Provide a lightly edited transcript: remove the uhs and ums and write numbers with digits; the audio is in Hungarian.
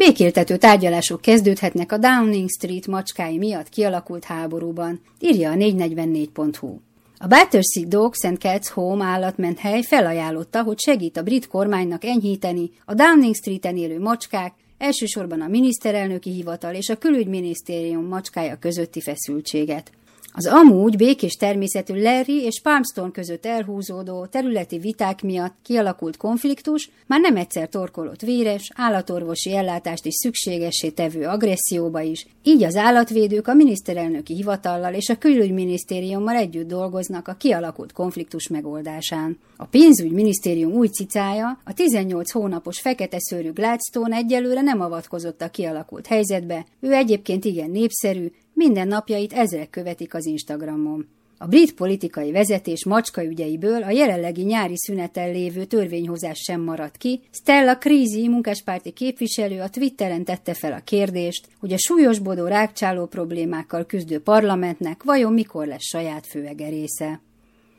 Békéltető tárgyalások kezdődhetnek a Downing Street macskái miatt kialakult háborúban, írja a 444.hu. A Battersea Dogs and Cats Home állatmenthely felajánlotta, hogy segít a brit kormánynak enyhíteni a Downing Streeten élő macskák, elsősorban a miniszterelnöki hivatal és a külügyminisztérium macskája közötti feszültséget. Az amúgy békés természetű Larry és Palmerston között elhúzódó területi viták miatt kialakult konfliktus már nem egyszer torkolott véres, állatorvosi ellátást is szükségessé tevő agresszióba is, így az állatvédők a miniszterelnőki hivatallal és a külügyminisztériummal együtt dolgoznak a kialakult konfliktus megoldásán. A pénzügyminisztérium új cicája, a 18 hónapos fekete szőrű Gladstone egyelőre nem avatkozott a kialakult helyzetbe, ő egyébként igen népszerű, minden napjait ezrek követik az Instagramon. A brit politikai vezetés macskaügyeiből a jelenlegi nyári szüneten lévő törvényhozás sem maradt ki. Stella Creasy munkáspárti képviselő a Twitteren tette fel a kérdést, hogy a súlyosbodó rágcsáló problémákkal küzdő parlamentnek vajon mikor lesz saját főegerésze.